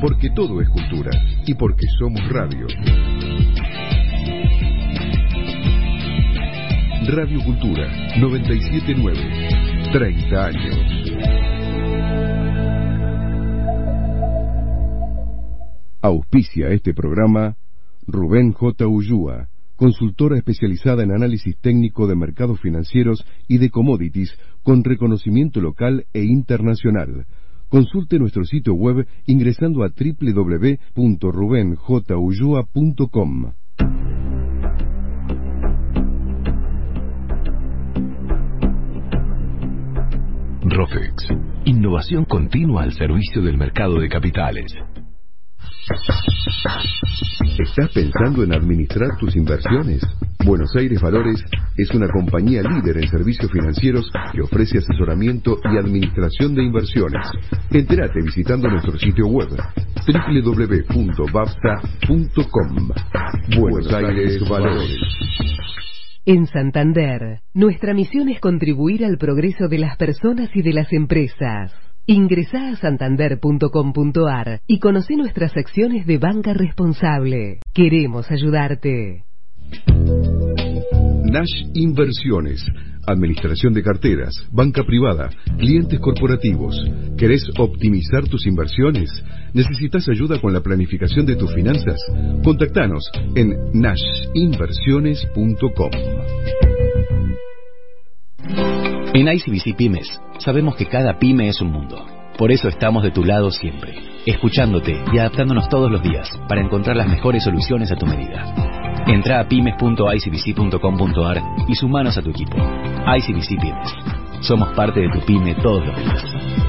porque todo es cultura y porque somos radio. Radio Cultura 97.9, 30 años. Auspicia este programa Rubén J. Ullúa, consultora especializada en análisis técnico de mercados financieros y de commodities con reconocimiento local e internacional. Consulte nuestro sitio web ingresando a www.rubenjullua.com. Rofex, innovación continua al servicio del mercado de capitales. ¿Estás pensando en administrar tus inversiones? Buenos Aires Valores es una compañía líder en servicios financieros que ofrece asesoramiento y administración de inversiones. Entérate visitando nuestro sitio web www.bapsa.com. Buenos Aires Valores. En Santander, nuestra misión es contribuir al progreso de las personas y de las empresas. Ingresá a santander.com.ar y conocé nuestras acciones de banca responsable. Queremos ayudarte. Nash Inversiones, administración de carteras, banca privada, clientes corporativos. ¿Querés optimizar tus inversiones? ¿Necesitas ayuda con la planificación de tus finanzas? Contactanos en nashinversiones.com. En ICBC Pymes sabemos que cada pyme es un mundo. Por eso estamos de tu lado siempre, escuchándote y adaptándonos todos los días para encontrar las mejores soluciones a tu medida. Entra a pymes.icbc.com.ar y sumanos a tu equipo. ICBC Pymes. Somos parte de tu pyme todos los días.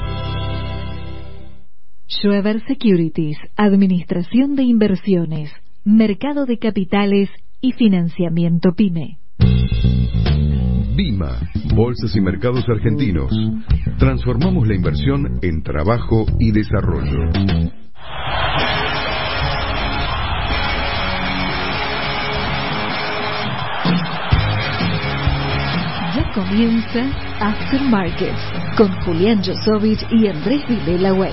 Schroeder Securities, Administración de Inversiones, Mercado de Capitales y Financiamiento PYME. Bima, Bolsas y Mercados Argentinos. Transformamos la inversión en trabajo y desarrollo. Ya comienza After Markets con Julián Josovich y Andrés Vilela Way.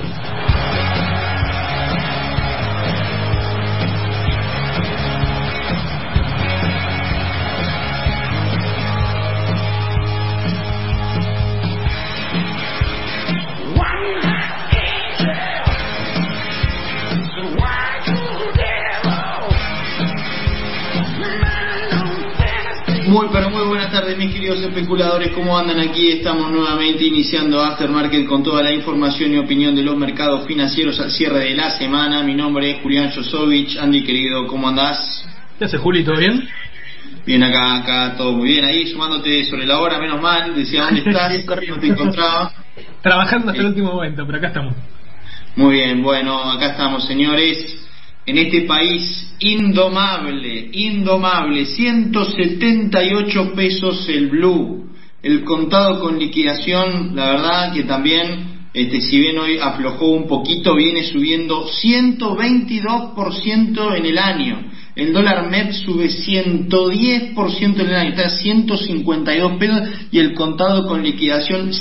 Muy buenas tardes, mis queridos especuladores, ¿cómo andan? Aquí estamos nuevamente iniciando Aftermarket con toda la información y opinión de los mercados financieros al cierre de la semana. Mi nombre es Julián Josovich. Andy, querido, ¿cómo andás? ¿Qué haces, Juli? ¿Todo bien? Bien, acá todo muy bien. Ahí sumándote sobre la hora, menos mal. Decía, ¿dónde estás? No te encontraba. Trabajando hasta el último momento, pero acá estamos. Muy bien, bueno, acá estamos, señores. En este país indomable, 178 pesos el blue, el contado con liquidación, la verdad que también, si bien hoy aflojó un poquito, viene subiendo 122% en el año. El dólar MEP sube 110% en el año, está a 152 pesos y el contado con liquidación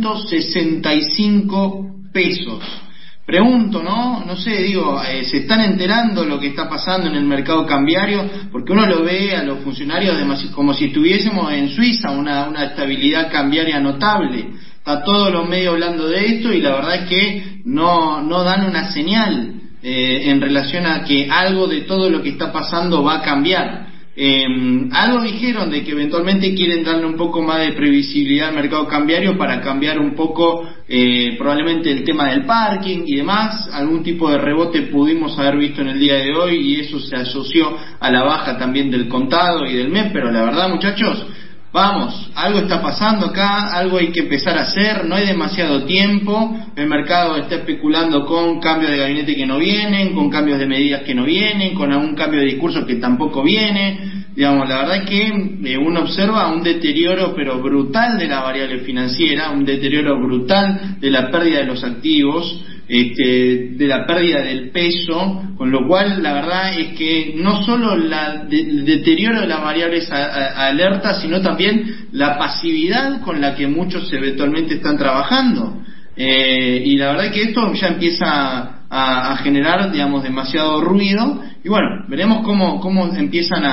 165 pesos. Pregunto, no sé, digo, ¿se están enterando lo que está pasando en el mercado cambiario? Porque uno lo ve a los funcionarios como si estuviésemos en Suiza, una estabilidad cambiaria notable. Está todos los medios hablando de esto y la verdad es que no dan una señal en relación a que algo de todo lo que está pasando va a cambiar. Algo dijeron de que eventualmente quieren darle un poco más de previsibilidad al mercado cambiario para cambiar un poco probablemente el tema del parking y demás. Algún tipo de rebote pudimos haber visto en el día de hoy y eso se asoció a la baja también del contado y del MEP, pero la verdad, muchachos, vamos, algo está pasando acá, algo hay que empezar a hacer, no hay demasiado tiempo, el mercado está especulando con cambios de gabinete que no vienen, con cambios de medidas que no vienen, con algún cambio de discurso que tampoco viene. Digamos, la verdad es que uno observa un deterioro pero brutal de la variable financiera, un deterioro brutal de la pérdida de los activos, de la pérdida del peso, con lo cual la verdad es que no solo el deterioro de las variables alerta, sino también la pasividad con la que muchos eventualmente están trabajando, y la verdad es que esto ya empieza a generar, digamos, demasiado ruido, y bueno, veremos cómo empiezan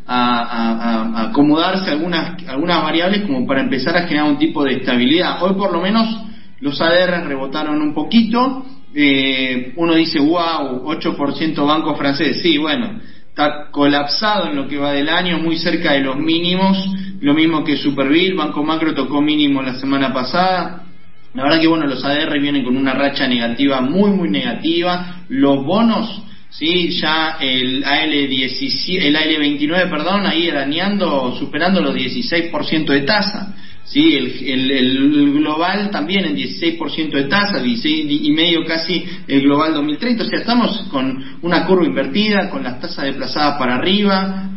a acomodarse algunas variables como para empezar a generar un tipo de estabilidad. Hoy por lo menos los ADR rebotaron un poquito, uno dice, wow, 8% banco francés, sí, bueno, está colapsado en lo que va del año, muy cerca de los mínimos, lo mismo que Superville, Banco Macro tocó mínimo la semana pasada. La verdad que bueno, los ADR vienen con una racha negativa muy negativa, los bonos, sí, ya el AL29, perdón, ahí arañando, superando los 16% de tasa. Sí, el global también en 16% de tasa, 16,5% casi el global 2030, o sea, estamos con una curva invertida, con las tasas desplazadas para arriba,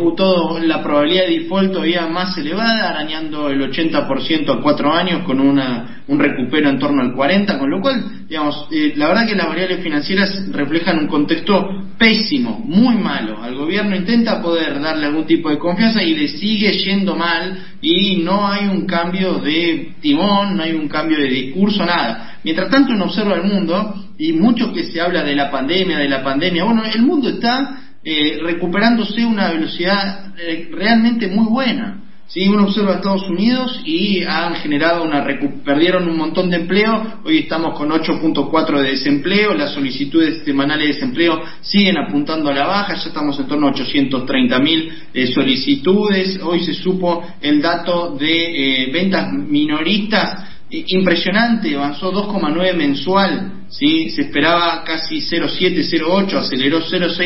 la probabilidad de default todavía más elevada, arañando el 80% a 4 años con un recupero en torno al 40%, con lo cual, digamos, la verdad que las variables financieras reflejan un contexto pésimo, muy malo. Al gobierno intenta poder darle algún tipo de confianza y le sigue yendo mal, y no hay un cambio de timón, no hay un cambio de discurso, nada. Mientras tanto uno observa el mundo, y mucho que se habla de la pandemia, bueno, el mundo está recuperándose a una velocidad realmente muy buena. Sí, uno observa Estados Unidos y han generado perdieron un montón de empleo, hoy estamos con 8.4 de desempleo, las solicitudes semanales de desempleo siguen apuntando a la baja, ya estamos en torno a 830.000 solicitudes, hoy se supo el dato de ventas minoristas, impresionante, avanzó 2,9 mensual, ¿sí? Se esperaba casi 0,7, 0,8, aceleró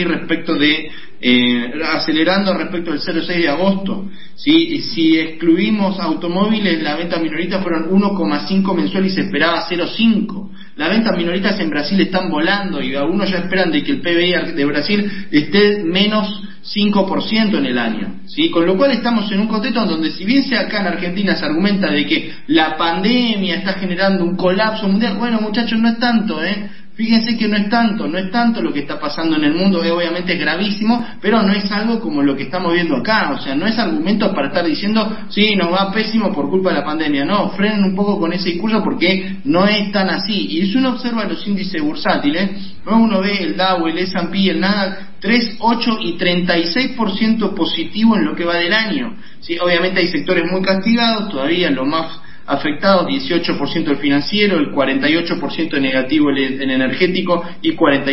0,6 acelerando respecto del 0,6 de agosto, ¿sí? Si excluimos automóviles, las ventas minoristas fueron 1,5 mensual y se esperaba 0,5. Las ventas minoristas en Brasil están volando y algunos ya esperan de que el PBI de Brasil esté menos 5% en el año, ¿sí? Con lo cual estamos en un contexto donde, si bien sea acá en Argentina se argumenta de que la pandemia está generando un colapso mundial, bueno, muchachos, no es tanto, fíjense que no es tanto lo que está pasando en el mundo, obviamente es gravísimo, pero no es algo como lo que estamos viendo acá, o sea, no es argumento para estar diciendo, sí, nos va pésimo por culpa de la pandemia, no, frenen un poco con ese discurso porque no es tan así. Y si uno observa los índices bursátiles, uno ve el Dow, el S&P, el Nasdaq, 3, 8 y 36% positivo en lo que va del año. Sí, obviamente hay sectores muy castigados, todavía los más afectados, 18% el financiero, el 48% el negativo el energético y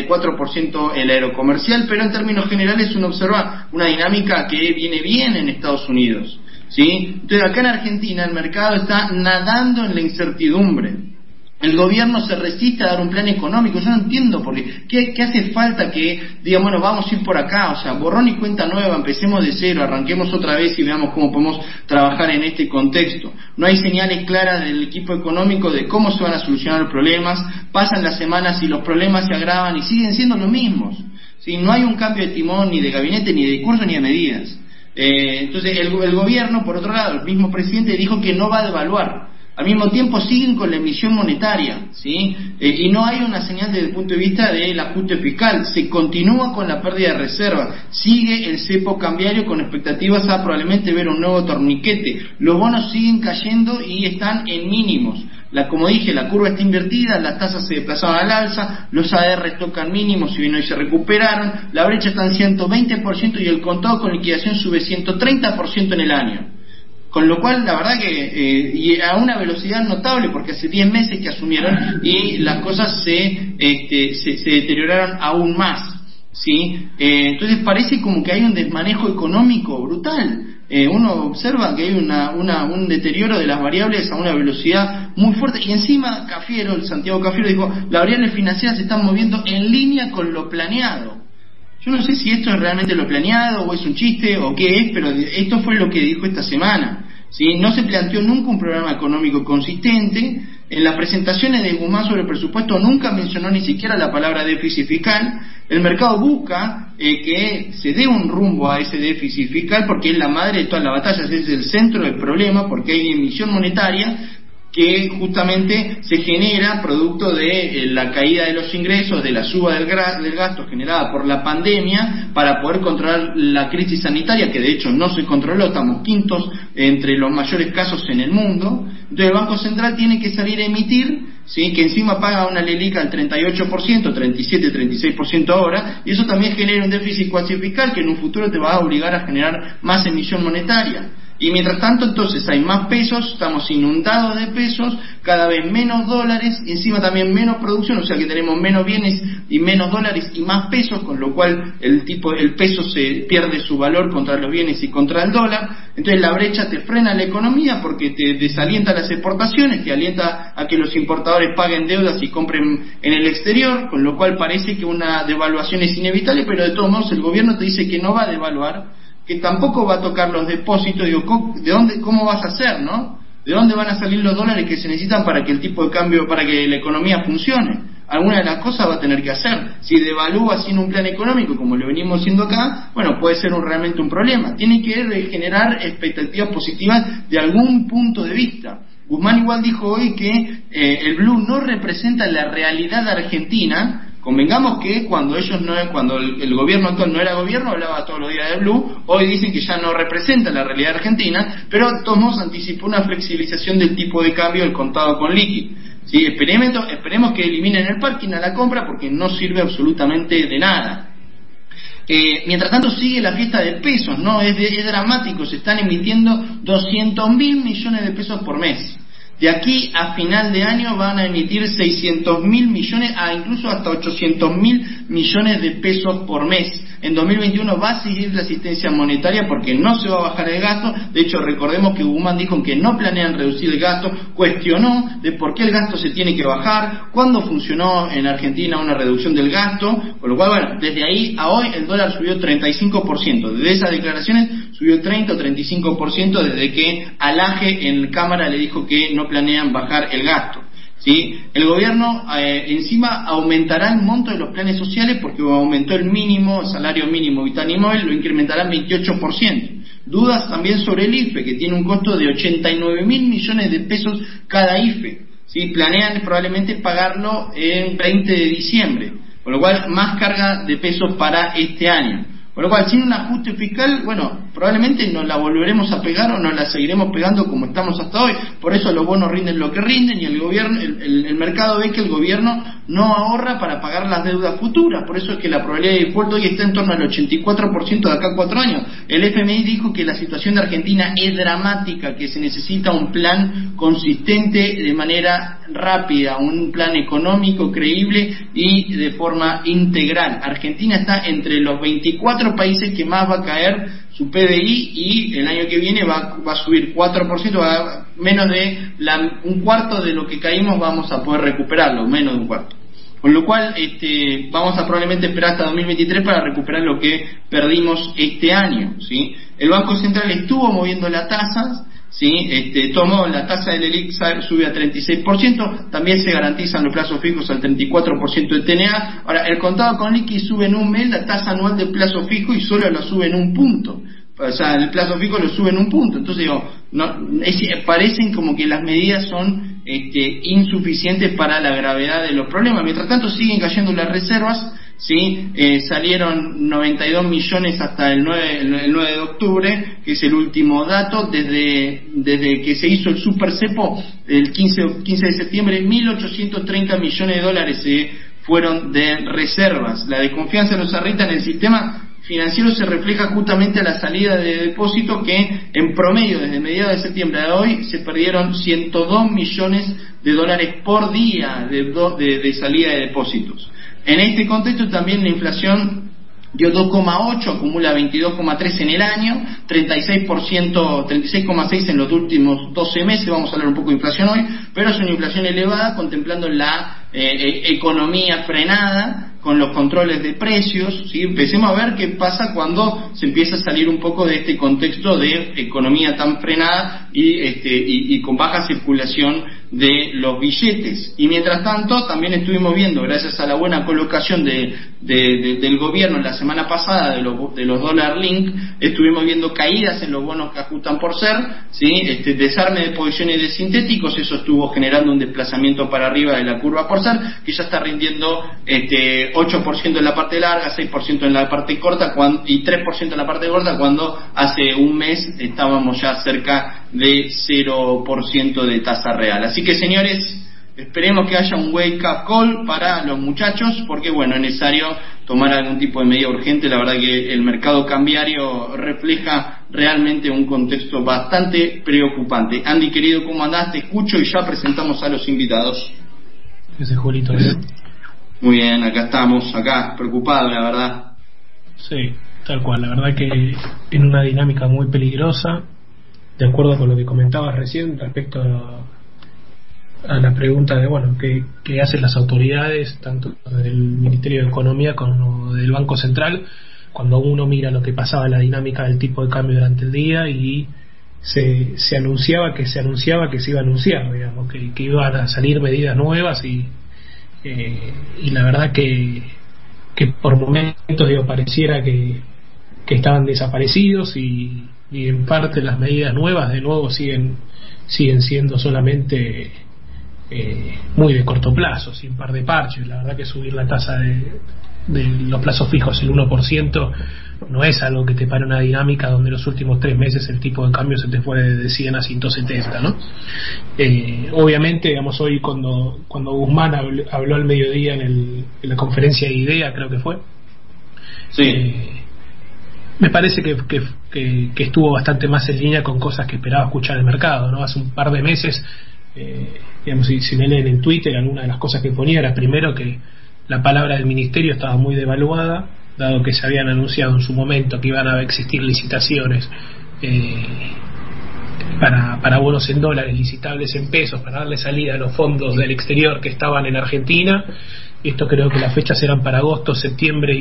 44% el aerocomercial, pero en términos generales uno observa una dinámica que viene bien en Estados Unidos, ¿sí? Entonces acá en Argentina el mercado está nadando en la incertidumbre. El gobierno se resiste a dar un plan económico, yo no entiendo por qué hace falta que digan, bueno, vamos a ir por acá, o sea, borrón y cuenta nueva, empecemos de cero, arranquemos otra vez y veamos cómo podemos trabajar en este contexto. No hay señales claras del equipo económico de cómo se van a solucionar los problemas, pasan las semanas y los problemas se agravan y siguen siendo los mismos, ¿sí? No hay un cambio de timón, ni de gabinete, ni de discurso, ni de medidas. Entonces el gobierno, por otro lado, el mismo presidente dijo que no va a devaluar. Al mismo tiempo siguen con la emisión monetaria, ¿sí? Y no hay una señal desde el punto de vista del ajuste fiscal, se continúa con la pérdida de reserva, sigue el cepo cambiario con expectativas a probablemente ver un nuevo torniquete, los bonos siguen cayendo y están en mínimos. Como dije, la curva está invertida, las tasas se desplazaron al alza, los ADR tocan mínimos, si bien hoy se recuperaron, la brecha está en 120% y el contado con liquidación sube 130% en el año. Con lo cual, la verdad que, y a una velocidad notable, porque hace 10 meses que asumieron y las cosas se deterioraron aún más, ¿sí? Entonces parece como que hay un desmanejo económico brutal. Uno observa que hay un deterioro de las variables a una velocidad muy fuerte, y encima Santiago Cafiero dijo, las variables financieras se están moviendo en línea con lo planeado. Yo no sé si esto es realmente lo planeado o es un chiste o qué es, pero esto fue lo que dijo esta semana, ¿sí? No se planteó nunca un programa económico consistente. En las presentaciones de Guzmán sobre el presupuesto nunca mencionó ni siquiera la palabra déficit fiscal. El mercado busca que se dé un rumbo a ese déficit fiscal porque es la madre de todas las batallas, es el centro del problema, porque hay emisión monetaria que justamente se genera producto de la caída de los ingresos, de la suba del gasto generada por la pandemia, para poder controlar la crisis sanitaria, que de hecho no se controló, estamos quintos entre los mayores casos en el mundo. Entonces el Banco Central tiene que salir a emitir, ¿sí? Que encima paga una LELIC al 38%, 37, 36% ahora, y eso también genera un déficit cuasi fiscal que en un futuro te va a obligar a generar más emisión monetaria. Y mientras tanto, entonces, hay más pesos, estamos inundados de pesos, cada vez menos dólares, y encima también menos producción, o sea que tenemos menos bienes y menos dólares y más pesos, con lo cual el peso se pierde su valor contra los bienes y contra el dólar. Entonces la brecha te frena la economía porque te desalienta las exportaciones, te alienta a que los importadores paguen deudas y compren en el exterior, con lo cual parece que una devaluación es inevitable, pero de todos modos el gobierno te dice que no va a devaluar, que tampoco va a tocar los depósitos. Digo, ¿cómo vas a hacer, no? ¿De dónde van a salir los dólares que se necesitan para que el tipo de cambio, para que la economía funcione? Alguna de las cosas va a tener que hacer. Si devalúa sin un plan económico, como lo venimos haciendo acá, bueno, puede ser realmente un problema. Tiene que generar expectativas positivas de algún punto de vista. Guzmán igual dijo hoy que el blue no representa la realidad argentina. Convengamos que cuando el gobierno actual no era gobierno, hablaba todos los días de blue. Hoy dicen que ya no representa la realidad argentina, pero de todos modos anticipó una flexibilización del tipo de cambio del contado con liqui. ¿Sí? Esperemos que eliminen el parking a la compra porque no sirve absolutamente de nada. Mientras tanto sigue la fiesta de pesos, ¿no? Es dramático, se están emitiendo 200.000 millones de pesos por mes. De aquí a final de año van a emitir 600.000 millones, incluso hasta 800.000 millones de pesos por mes. En 2021 va a seguir la asistencia monetaria porque no se va a bajar el gasto. De hecho, recordemos que Guzmán dijo que no planean reducir el gasto, cuestionó de por qué el gasto se tiene que bajar, cuándo funcionó en Argentina una reducción del gasto, con lo cual, bueno, desde ahí a hoy el dólar subió 35%. Desde esas declaraciones subió 30 o 35% desde que Alaje en Cámara le dijo que no planean bajar el gasto. ¿Sí? El gobierno encima aumentará el monto de los planes sociales porque aumentó el salario mínimo vital y móvil, lo incrementará en 28%. Dudas también sobre el IFE, que tiene un costo de 89.000 millones de pesos cada IFE. ¿Sí? Planean probablemente pagarlo en 20 de diciembre, con lo cual más carga de pesos para este año. Con lo cual, sin un ajuste fiscal, bueno, probablemente nos la volveremos a pegar o nos la seguiremos pegando como estamos hasta hoy. Por eso los bonos rinden lo que rinden y el gobierno, el mercado ve que el gobierno no ahorra para pagar las deudas futuras. Por eso es que la probabilidad de default hoy está en torno al 84% de acá a 4 años. El FMI dijo que la situación de Argentina es dramática, que se necesita un plan consistente de manera rápida, un plan económico creíble y de forma integral. Argentina está entre los 24 países que más va a caer su PBI y el año que viene va a subir 4%, menos de un cuarto de lo que caímos vamos a poder recuperarlo, menos de un cuarto. Con lo cual vamos a probablemente esperar hasta 2023 para recuperar lo que perdimos este año, ¿sí? El Banco Central estuvo moviendo las tasas, ¿sí? Tomó la tasa del LELIC, sube a 36%, también se garantizan los plazos fijos al 34% de TNA. Ahora, el contado con liqui sube en un mes la tasa anual de plazo fijo y solo lo sube en un punto. O sea, el plazo fijo lo sube en un punto. Entonces digo, parecen como que las medidas son insuficientes para la gravedad de los problemas. Mientras tanto siguen cayendo las reservas, ¿sí? Salieron 92 millones hasta el 9 de octubre, que es el último dato. Desde que se hizo el super cepo el 15 de septiembre, 1.830 millones de dólares se fueron de reservas. La desconfianza nos arrita en el sistema financiero se refleja justamente a la salida de depósitos, que en promedio desde mediados de septiembre a hoy se perdieron 102 millones de dólares por día de salida de depósitos. En este contexto también la inflación dio 2,8, acumula 22,3 en el año, 36,6 en los últimos 12 meses, vamos a hablar un poco de inflación hoy, pero es una inflación elevada contemplando la economía frenada con los controles de precios, ¿sí? Empecemos a ver qué pasa cuando se empieza a salir un poco de este contexto de economía tan frenada y con baja circulación de los billetes. Y mientras tanto también estuvimos viendo, gracias a la buena colocación del gobierno la semana pasada de los dólar link, estuvimos viendo caídas en los bonos que ajustan por ser, ¿sí? Desarme de posiciones de sintéticos, eso estuvo generando un desplazamiento para arriba de la curva por ser, que ya está rindiendo 8% en la parte larga, 6% en la parte corta y 3% en la parte corta, cuando hace un mes estábamos ya cerca de 0% de tasa real. Así que, señores, esperemos que haya un wake up call para los muchachos, porque bueno, es necesario tomar algún tipo de medida urgente. La verdad que el mercado cambiario refleja realmente un contexto bastante preocupante. Andy, querido, ¿cómo andás? Te escucho y ya presentamos a los invitados. Ese Julito, ¿bien? Muy bien, acá estamos, preocupados, la verdad. Sí, tal cual, la verdad que en una dinámica muy peligrosa, de acuerdo con lo que comentabas recién respecto a la pregunta de, bueno, ¿qué hacen las autoridades, tanto del Ministerio de Economía como del Banco Central, cuando uno mira lo que pasaba en la dinámica del tipo de cambio durante el día y se anunciaba que se iba a anunciar, digamos, que iban a salir medidas nuevas y la verdad que por momentos, digo, pareciera que estaban desaparecidos y en parte las medidas nuevas de nuevo siguen siendo solamente muy de corto plazo, sin par de parches. La verdad que subir la tasa de los plazos fijos el 1% no es algo que te pare una dinámica donde los últimos 3 meses el tipo de cambio se te fue de 100 a 170, ¿no? Obviamente, digamos, hoy cuando Guzmán habló al mediodía en la conferencia de IDEA, creo que fue, sí, me parece que estuvo bastante más en línea con cosas que esperaba escuchar el mercado, ¿no? Hace un par de meses, digamos, si me leen en Twitter, alguna de las cosas que ponía era primero que la palabra del ministerio estaba muy devaluada, dado que se habían anunciado en su momento que iban a existir licitaciones para bonos en dólares licitables en pesos para darle salida a los fondos del exterior que estaban en Argentina. Esto creo que las fechas eran para agosto, septiembre,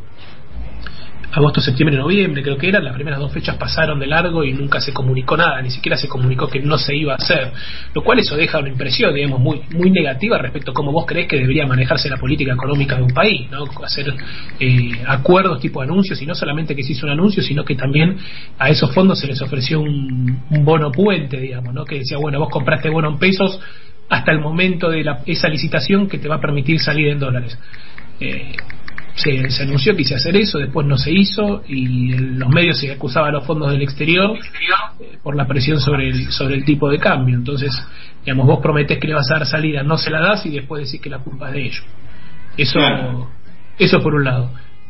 noviembre, creo que eran. Las primeras 2 fechas pasaron de largo y nunca se comunicó nada, ni siquiera se comunicó que no se iba a hacer, lo cual eso deja una impresión, digamos, muy, muy negativa respecto a cómo vos creés que debería manejarse la política económica de un país, ¿no? Hacer acuerdos tipo anuncios, y no solamente que se hizo un anuncio, sino que también a esos fondos se les ofreció un bono puente, digamos, ¿no? Que decía, bueno, vos compraste bono en pesos hasta el momento de esa licitación que te va a permitir salir en dólares. Se anunció que iba a hacer eso, después no se hizo, y en los medios se acusaba a los fondos del exterior por la presión sobre el tipo de cambio. Entonces, digamos, vos prometés que le vas a dar salida, no se la das y después decís que la culpa es de ellos. Eso por un lado.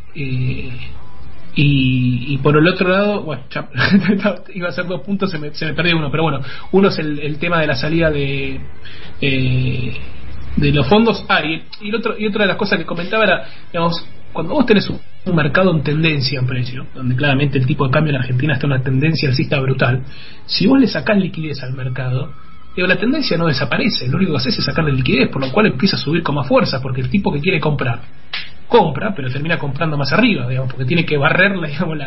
Y por el otro lado, bueno, iba a ser 2 puntos, se me perdió uno, pero bueno, uno es el tema de la salida de los fondos. Y otra de las cosas que comentaba era, digamos, cuando vos tenés un mercado en tendencia en precio, donde claramente el tipo de cambio en Argentina está en una tendencia alcista brutal, si vos le sacás liquidez al mercado, digo, la tendencia no desaparece, lo único que haces es sacarle liquidez, por lo cual empieza a subir con más fuerza, porque el tipo que quiere compra, pero termina comprando más arriba, digamos, porque tiene que barrerle, digamos,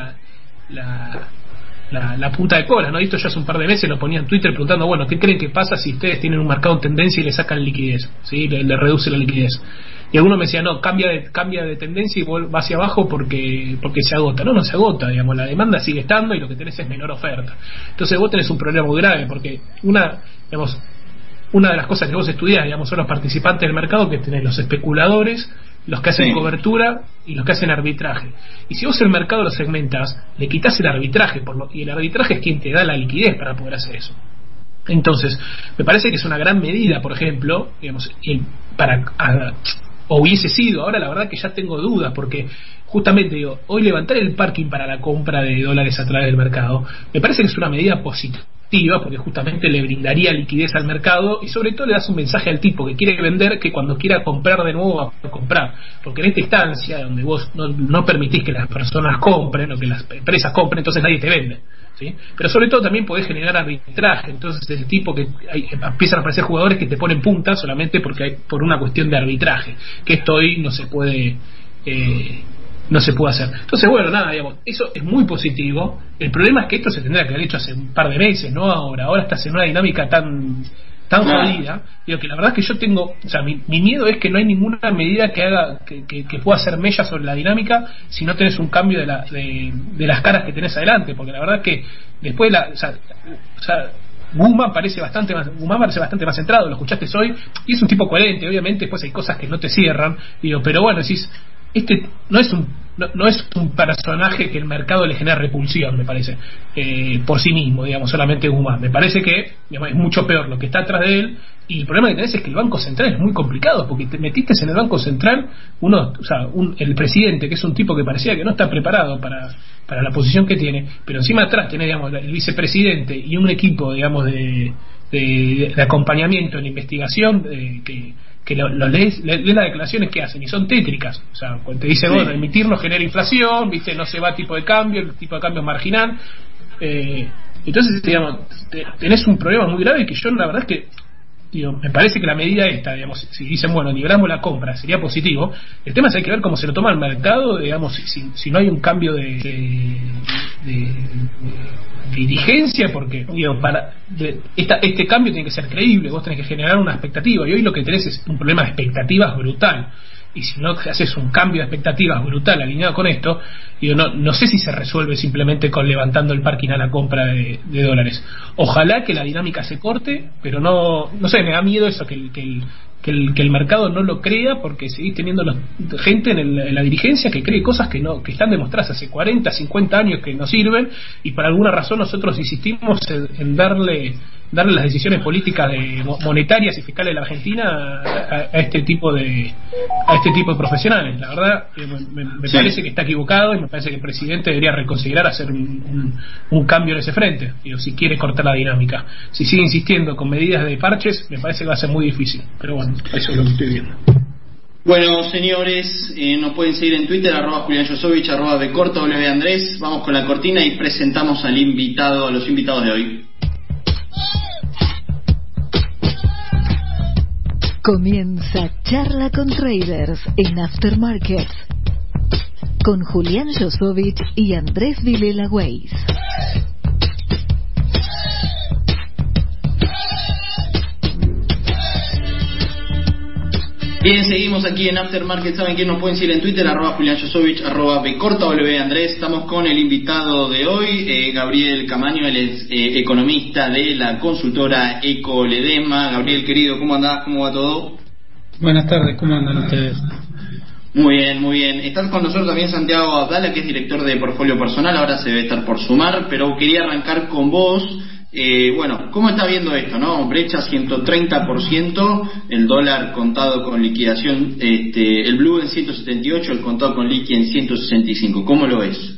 la punta de cola, ¿no? Y esto ya hace un par de meses lo ponía en Twitter preguntando, bueno, ¿qué creen que pasa si ustedes tienen un mercado en tendencia y le sacan liquidez? ¿Sí? Le reduce la liquidez. Y alguno me decía, no, cambia de tendencia y va hacia abajo porque se agota. No se agota, digamos, la demanda sigue estando y lo que tenés es menor oferta. Entonces vos tenés un problema muy grave, porque una de las cosas que vos estudiás, digamos, son los participantes del mercado, que tenés los especuladores, los que hacen cobertura y los que hacen arbitraje. Y si vos el mercado lo segmentás, le quitas el arbitraje, y el arbitraje es quien te da la liquidez para poder hacer eso. Entonces, me parece que es una gran medida, por ejemplo, digamos, o hubiese sido, ahora la verdad que ya tengo dudas, porque justamente digo, hoy levantar el parking para la compra de dólares a través del mercado, me parece que es una medida positiva, porque justamente le brindaría liquidez al mercado y sobre todo le das un mensaje al tipo que quiere vender, que cuando quiera comprar de nuevo va a comprar, porque en esta instancia donde vos no permitís que las personas compren o que las empresas compren, entonces nadie te vende, ¿sí? Pero sobre todo también podés generar arbitraje. Entonces el tipo que empiezan a aparecer jugadores que te ponen punta solamente por una cuestión de arbitraje, que esto hoy no se puede hacer. Entonces, bueno, nada, digamos, eso es muy positivo. El problema es que esto se tendría que haber hecho hace un par de meses, no ahora estás en una dinámica tan jodida. Digo que la verdad es que yo tengo, o sea, mi miedo es que no hay ninguna medida que haga que pueda hacer mella sobre la dinámica si no tenés un cambio de las caras que tenés adelante, porque la verdad es que después Guzmán parece bastante más centrado, lo escuchaste hoy y es un tipo coherente. Obviamente después hay cosas que no te cierran, digo, pero bueno, decís, este no es no es un personaje que el mercado le genera repulsión, me parece, por sí mismo, digamos, solamente humano. Me parece que, digamos, es mucho peor lo que está atrás de él, y el problema que tenés es que el Banco Central es muy complicado, porque te metiste en el Banco Central, el presidente, que es un tipo que parecía que no está preparado para la posición que tiene, pero encima atrás tenés, digamos, el vicepresidente y un equipo, digamos, de acompañamiento en investigación, que lo lees las declaraciones que hacen y son tétricas. O sea, cuando te dice, bueno, emitir no genera inflación, viste, no se va tipo de cambio, el tipo de cambio es marginal. Entonces, digamos, tenés un problema muy grave que yo la verdad es que, digo, me parece que la medida esta, digamos, si dicen, bueno, nivelamos la compra, sería positivo. El tema es hay que ver cómo se lo toma el mercado, digamos, si no hay un cambio de dirigencia, porque, digo, este cambio tiene que ser creíble, vos tenés que generar una expectativa, y hoy lo que tenés es un problema de expectativas brutal. Y si no haces un cambio de expectativas brutal alineado con esto, digo, no sé si se resuelve simplemente con levantando el parking a la compra de dólares. Ojalá que la dinámica se corte, pero no sé, me da miedo eso, que el mercado no lo crea, porque seguís teniendo gente en la dirigencia que cree cosas que están demostradas hace 40, 50 años que no sirven, y por alguna razón nosotros insistimos en darle las decisiones políticas monetarias y fiscales de la Argentina a este tipo de profesionales. La verdad, me parece que está equivocado, y me parece que el presidente debería reconsiderar hacer un cambio en ese frente, si quiere cortar la dinámica. Si sigue insistiendo con medidas de parches, me parece que va a ser muy difícil, pero bueno, eso es lo que estoy viendo. Bueno, señores, nos pueden seguir en Twitter, @JulianJosovich, @bcorta_wandrés. Vamos con la cortina y presentamos a los invitados de hoy. Comienza Charla con Traders en Aftermarkets con Julián Josovich y Andrés Vilela Weiss. Bien, seguimos aquí en Aftermarket. ¿Saben quién nos pueden seguir en Twitter? @Julián Josovich, @bcorta_wandrés. Estamos con el invitado de hoy, Gabriel Camaño. Él es economista de la consultora Ecoledesma. Gabriel, querido, ¿cómo andás? ¿Cómo va todo? Buenas tardes, ¿cómo andan ustedes? Muy bien, muy bien. Estás con nosotros también Santiago Abdala, que es director de Portfolio Personal. Ahora se debe estar por sumar, pero quería arrancar con vos. Bueno, ¿cómo está viendo esto, no? Brecha 130%, el dólar contado con liquidación, el blue en 178, el contado con liqui en 165. ¿Cómo lo ves?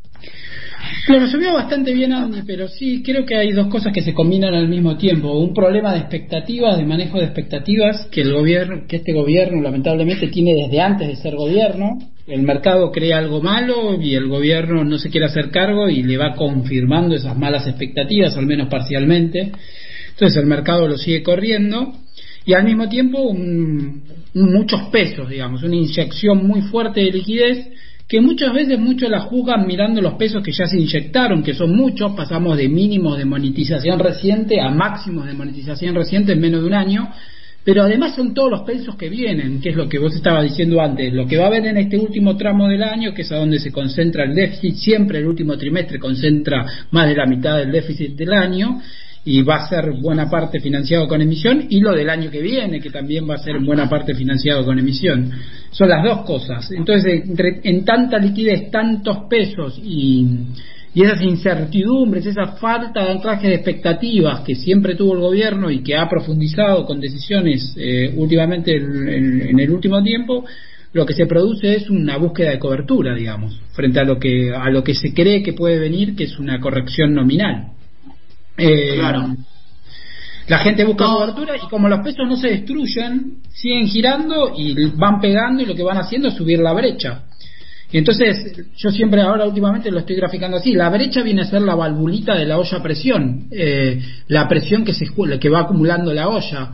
Lo resolvió bastante bien Andy, pero sí creo que hay dos cosas que se combinan al mismo tiempo. Un problema de expectativas, de manejo de expectativas, que este gobierno lamentablemente tiene desde antes de ser gobierno. El mercado cree algo malo y el gobierno no se quiere hacer cargo y le va confirmando esas malas expectativas, al menos parcialmente. Entonces el mercado lo sigue corriendo, y al mismo tiempo muchos pesos, digamos, una inyección muy fuerte de liquidez, que muchas veces muchos la juzgan mirando los pesos que ya se inyectaron, que son muchos. Pasamos de mínimos de monetización reciente a máximos de monetización reciente en menos de un año. Pero además son todos los pesos que vienen, que es lo que vos estabas diciendo antes, lo que va a haber en este último tramo del año, que es a donde se concentra el déficit. Siempre el último trimestre concentra más de la mitad del déficit del año, y va a ser buena parte financiado con emisión, y lo del año que viene, que también va a ser en buena parte financiado con emisión. Son las dos cosas. Entonces, en tanta liquidez, tantos pesos y esas incertidumbres, esa falta de anclaje de expectativas que siempre tuvo el gobierno y que ha profundizado con decisiones últimamente en el último tiempo, lo que se produce es una búsqueda de cobertura, digamos, frente a lo que se cree que puede venir, que es una corrección nominal. Claro. La gente busca cobertura, y como los pesos no se destruyen, siguen girando y van pegando, y lo que van haciendo es subir la brecha. Y entonces yo siempre ahora últimamente lo estoy graficando así: la brecha viene a ser la valvulita de la olla a presión, la presión que va acumulando la olla.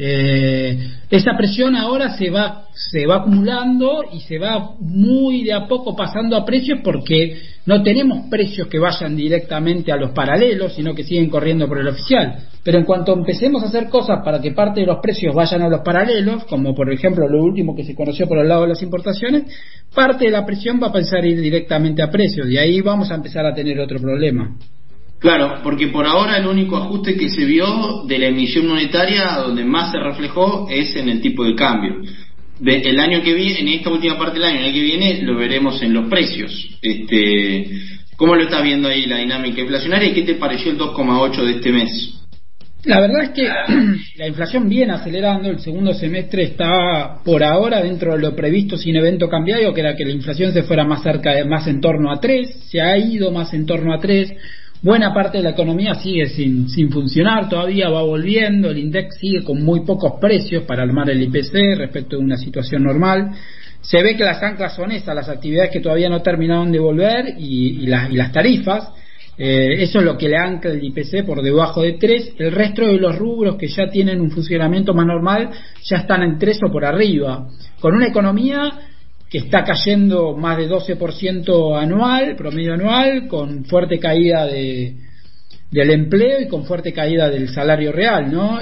Esa presión ahora se va acumulando y se va muy de a poco pasando a precios, porque no tenemos precios que vayan directamente a los paralelos, sino que siguen corriendo por el oficial. Pero en cuanto empecemos a hacer cosas para que parte de los precios vayan a los paralelos, como por ejemplo lo último que se conoció por el lado de las importaciones, parte de la presión va a pensar ir directamente a precios, y ahí vamos a empezar a tener otro problema. Claro, porque por ahora el único ajuste que se vio de la emisión monetaria, donde más se reflejó, es en el tipo de cambio. el año que viene, en esta última parte del año que viene, lo veremos en los precios. ¿Cómo lo estás viendo ahí la dinámica inflacionaria y qué te pareció el 2,8 de este mes? La verdad es que la inflación viene acelerando. El segundo semestre está por ahora dentro de lo previsto sin evento cambiario, que era que la inflación se fuera más más en torno a 3, se ha ido más en torno a 3. Buena parte de la economía sigue sin funcionar, todavía va volviendo, el INDEX sigue con muy pocos precios para armar el IPC respecto de una situación normal. Se ve que las anclas son esas, las actividades que todavía no terminaron de volver y las tarifas. Eso es lo que le ancla el IPC por debajo de 3. El resto de los rubros que ya tienen un funcionamiento más normal ya están en 3 o por arriba, con una economía que está cayendo más de 12% anual, promedio anual, con fuerte caída del empleo y con fuerte caída del salario real, ¿no?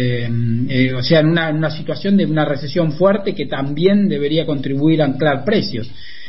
O sea, en una situación de una recesión fuerte que también debería contribuir a anclar precios.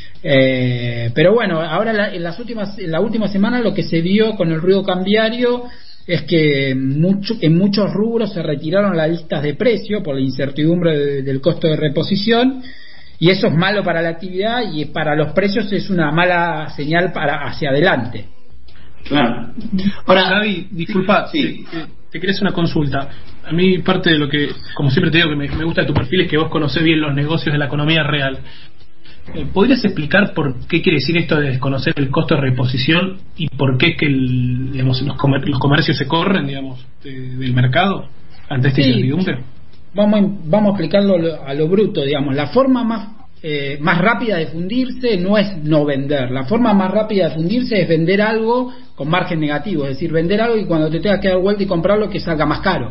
Pero bueno, ahora en la última semana lo que se vio con el ruido cambiario es que en muchos rubros se retiraron las listas de precio por la incertidumbre del costo de reposición, y eso es malo para la actividad y para los precios es una mala señal hacia adelante. Claro. Ahora, Gaby, disculpa, sí. Te quería hacer una consulta. A mí parte de lo que, como siempre te digo, que me gusta de tu perfil es que vos conocés bien los negocios de la economía real. ¿Podrías explicar por qué quiere decir esto de desconocer el costo de reposición y por qué es que los comercios se corren, digamos, del mercado ante esta incertidumbre? Vamos a explicarlo a lo bruto, digamos. La forma más rápida de fundirse no es no vender. La forma más rápida de fundirse es vender algo con margen negativo, es decir, vender algo y cuando te tengas que dar vuelta y comprarlo que salga más caro.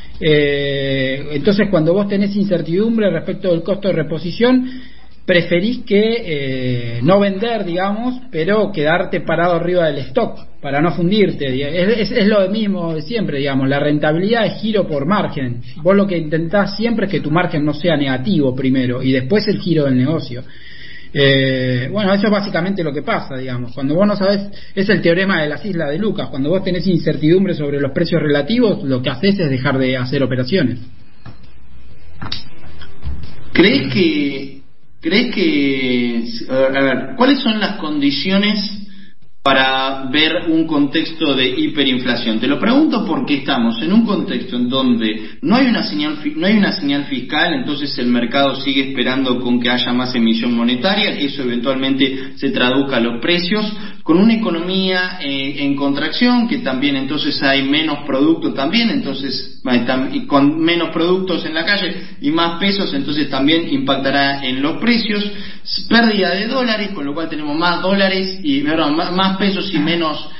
Entonces, cuando vos tenés incertidumbre respecto del costo de reposición, preferís que no vender, digamos, pero quedarte parado arriba del stock para no fundirte. Es lo mismo de siempre, digamos. La rentabilidad es giro por margen. Vos lo que intentás siempre es que tu margen no sea negativo primero y después el giro del negocio. Bueno, eso es básicamente lo que pasa, digamos. Cuando vos no sabés, es el teorema de las islas de Lucas. Cuando vos tenés incertidumbre sobre los precios relativos, lo que haces es dejar de hacer operaciones. ¿Crees que, a ver, cuáles son las condiciones para ver un contexto de hiperinflación? Te lo pregunto porque estamos en un contexto en donde no hay una señal fiscal, entonces el mercado sigue esperando con que haya más emisión monetaria, que eso eventualmente se traduzca a los precios, con una economía en contracción, que también entonces hay menos producto también, entonces y con menos productos en la calle y más pesos, entonces también impactará en los precios, pérdida de dólares, con lo cual tenemos más dólares y más pesos y menos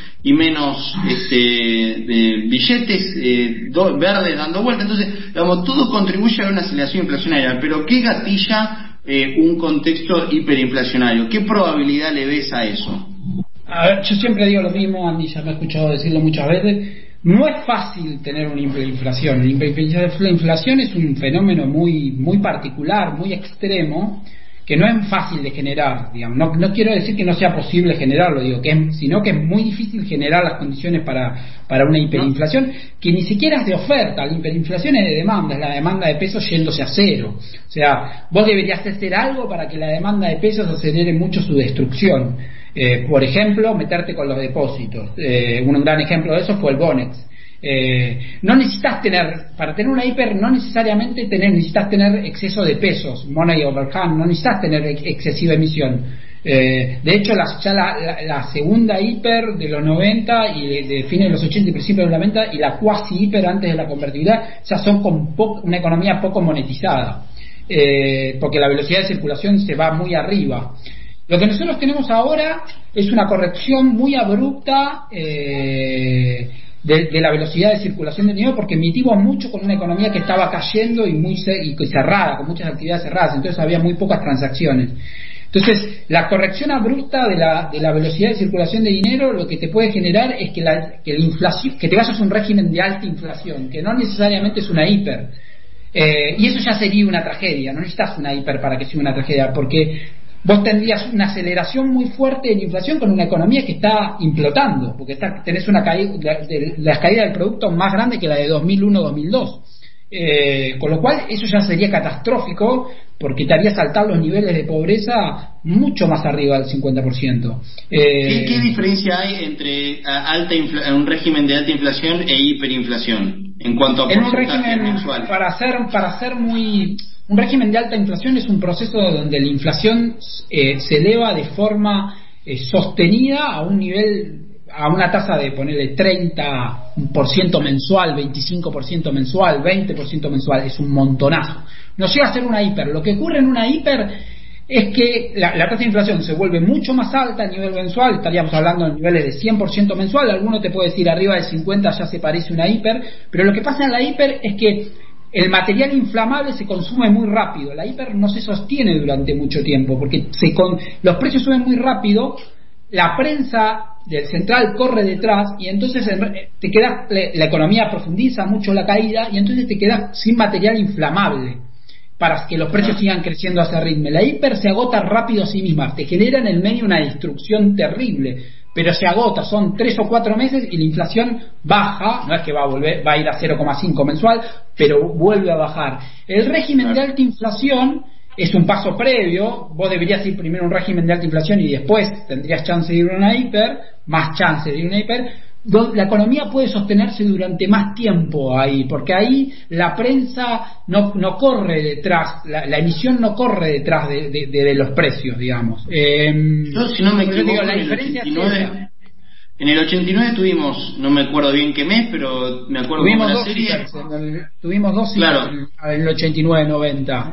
de billetes verdes dando vuelta. Entonces, digamos, todo contribuye a una aceleración inflacionaria, pero ¿qué gatilla un contexto hiperinflacionario? ¿Qué probabilidad le ves a eso? A ver, yo siempre digo lo mismo, Andy, ya me he escuchado decirlo muchas veces. No es fácil tener una hiperinflación. La hiperinflación es un fenómeno muy particular, muy extremo, que no es fácil de generar, digamos. No quiero decir que no sea posible generarlo, sino que es muy difícil generar las condiciones para una hiperinflación, que ni siquiera es de oferta. La hiperinflación es de demanda, es la demanda de pesos yéndose a cero. O sea, vos deberías hacer algo para que la demanda de pesos acelere mucho su destrucción. Por ejemplo, meterte con los depósitos. Un gran ejemplo de eso fue el Bonex. No necesitas para tener una hiper, no necesariamente necesitas tener exceso de pesos, money overhang, no necesitas tener excesiva emisión. De hecho, la segunda hiper de los 90 y de fines de los 80 y principios de los 90 y la cuasi hiper antes de la convertibilidad ya son con una economía poco monetizada, porque la velocidad de circulación se va muy arriba. Lo que nosotros tenemos ahora es una corrección muy abrupta de la velocidad de circulación del dinero, porque emitimos mucho con una economía que estaba cayendo y cerrada, con muchas actividades cerradas, entonces había muy pocas transacciones. Entonces, la corrección abrupta de la velocidad de circulación de dinero lo que te puede generar es que la inflación, que te vayas a un régimen de alta inflación, que no necesariamente es una hiper. Y eso ya sería una tragedia. No necesitas una hiper para que sea una tragedia, porque vos tendrías una aceleración muy fuerte de la inflación con una economía que está implotando, porque tenés una caída del producto más grande que la de 2001-2002. Con lo cual eso ya sería catastrófico porque te haría saltar los niveles de pobreza mucho más arriba del 50%. ¿Qué diferencia hay entre un régimen de alta inflación e hiperinflación en cuanto a porcentaje mensual? Un régimen de alta inflación es un proceso donde la inflación se eleva de forma sostenida a un nivel, a una tasa de ponerle 30% mensual, 25% mensual, 20% mensual. Es un montonazo. No llega a ser una hiper. Lo que ocurre en una hiper es que la tasa de inflación se vuelve mucho más alta a nivel mensual. Estaríamos hablando de niveles de 100% mensual. Alguno te puede decir arriba de 50 ya se parece una hiper, pero lo que pasa en la hiper es que el material inflamable se consume muy rápido. La hiper no se sostiene durante mucho tiempo porque los precios suben muy rápido, la prensa del central corre detrás y entonces te quedas, la economía profundiza mucho la caída y entonces te quedas sin material inflamable para que los precios sigan creciendo a ese ritmo. La hiper se agota rápido a sí misma, te genera en el medio una destrucción terrible, pero se agota, son 3 o 4 meses y la inflación baja, no es que va a ir a 0,5 mensual, pero vuelve a bajar. El régimen de alta inflación es un paso previo. Vos deberías ir primero a un régimen de alta inflación y después tendrías chance de ir a una hiper, más chance de ir a una hiper. La economía puede sostenerse durante más tiempo ahí, porque ahí la prensa no corre detrás, la emisión no corre detrás de los precios, digamos. Yo, si no me equivoco, la diferencia en el 89 tuvimos, no me acuerdo bien qué mes, pero me acuerdo de la serie. Tuvimos dos, claro, en el 89-90.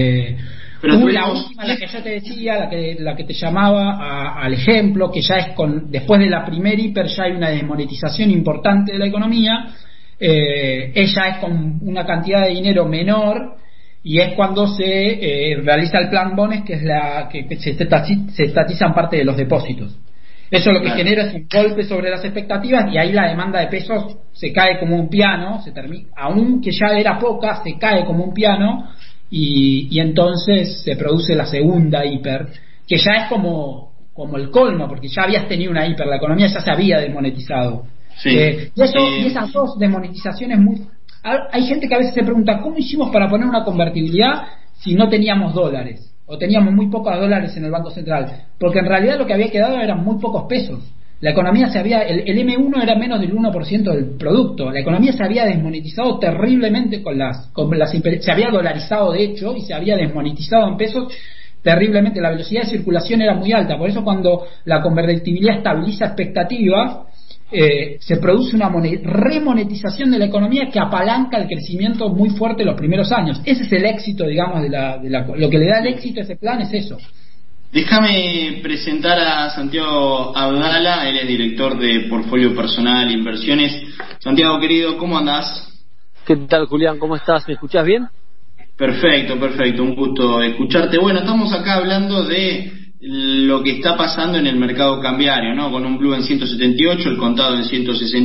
Pero la última, la que yo te decía, la que te llamaba al ejemplo, que ya es después de la primer hiper ya hay una desmonetización importante de la economía. Ella es con una cantidad de dinero menor y es cuando se realiza el plan Bones, que es que se estatizan parte de los depósitos. Eso lo que genera es un golpe sobre las expectativas y ahí la demanda de pesos se cae como un piano, aunque ya era poca, se cae como un piano y entonces se produce la segunda hiper, que ya es como el colmo, porque ya habías tenido una hiper, la economía ya se había desmonetizado. Sí. Y esas dos desmonetizaciones hay gente que a veces se pregunta ¿cómo hicimos para poner una convertibilidad si no teníamos dólares? O teníamos muy pocos dólares en el Banco Central, porque en realidad lo que había quedado eran muy pocos pesos. La economía el M1 era menos del 1% del producto. La economía se había desmonetizado terriblemente se había dolarizado de hecho y se había desmonetizado en pesos terriblemente. La velocidad de circulación era muy alta, por eso cuando la convertibilidad estabiliza expectativas, se produce una remonetización de la economía que apalanca el crecimiento muy fuerte los primeros años. Ese es el éxito, digamos, lo que le da el éxito a ese plan es eso. Déjame presentar a Santiago Abdala, él es director de Portfolio Personal Inversiones. Santiago, querido, ¿cómo andás? ¿Qué tal, Julián? ¿Cómo estás? ¿Me escuchás bien? Perfecto, un gusto escucharte. Bueno, estamos acá hablando de lo que está pasando en el mercado cambiario, ¿no? Con un blue en 178, el contado en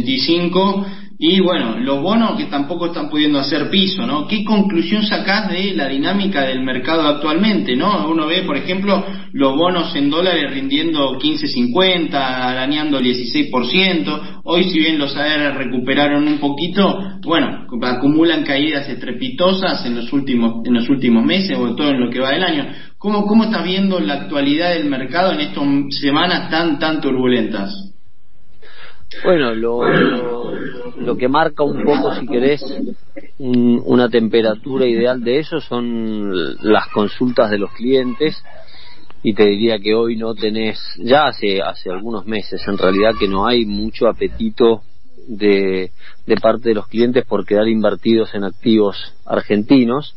165 y bueno, los bonos que tampoco están pudiendo hacer piso, ¿no? ¿Qué conclusión sacás de la dinámica del mercado actualmente, ¿no? Uno ve, por ejemplo, los bonos en dólares rindiendo 15.50, arañando el 16%. Hoy, si bien los AR recuperaron un poquito, bueno, acumulan caídas estrepitosas en los últimos meses o todo en lo que va del año. ¿Cómo estás viendo la actualidad del mercado en estas semanas tan turbulentas? Bueno, lo que marca un poco, si querés, una temperatura ideal de eso son las consultas de los clientes, y te diría que hoy no tenés, ya hace algunos meses en realidad, que no hay mucho apetito de parte de los clientes por quedar invertidos en activos argentinos,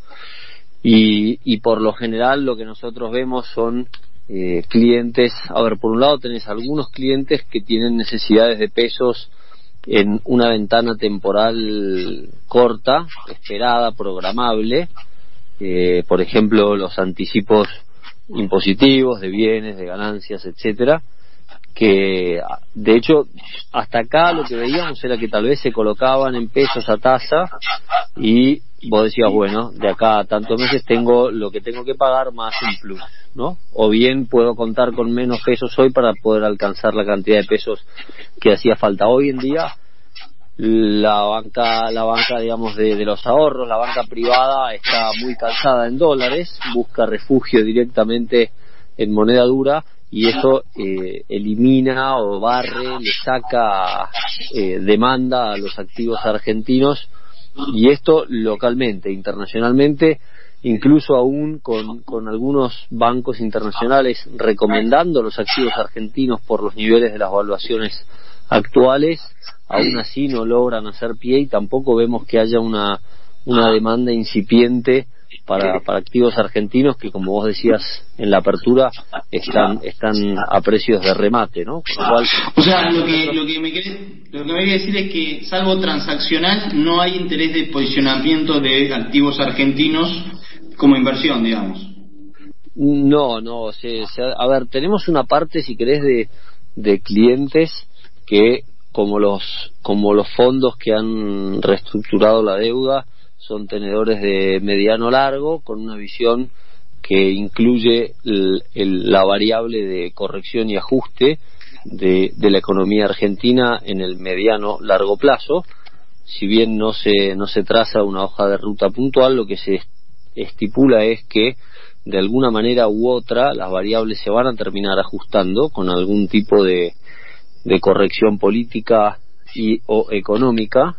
y por lo general lo que nosotros vemos son clientes. A ver, por un lado tenés algunos clientes que tienen necesidades de pesos en una ventana temporal corta, esperada, programable, por ejemplo los anticipos impositivos de bienes, de ganancias, etcétera, que de hecho hasta acá lo que veíamos era que tal vez se colocaban en pesos a tasa y vos decías, bueno, de acá a tantos meses tengo lo que tengo que pagar más un plus, ¿no? O bien puedo contar con menos pesos hoy para poder alcanzar la cantidad de pesos que hacía falta. Hoy en día la banca digamos de los ahorros, la banca privada está muy calzada en dólares, busca refugio directamente en moneda dura, y eso elimina o barre, le saca demanda a los activos argentinos, y esto localmente, internacionalmente, incluso aún con algunos bancos internacionales recomendando los activos argentinos por los niveles de las valuaciones actuales, aún así no logran hacer pie, y tampoco vemos que haya una demanda incipiente para activos argentinos que, como vos decías en la apertura, están a precios de remate, ¿no? Con lo cual, o sea, lo que me quería decir es que, salvo transaccional, no hay interés de posicionamiento de activos argentinos como inversión, digamos. No, a ver, tenemos una parte, si querés, de clientes que, como los fondos que han reestructurado la deuda, son tenedores de mediano largo, con una visión que incluye la variable de corrección y ajuste de la economía argentina en el mediano largo plazo. Si bien no se traza una hoja de ruta puntual, lo que se estipula es que de alguna manera u otra las variables se van a terminar ajustando con algún tipo de corrección política o económica,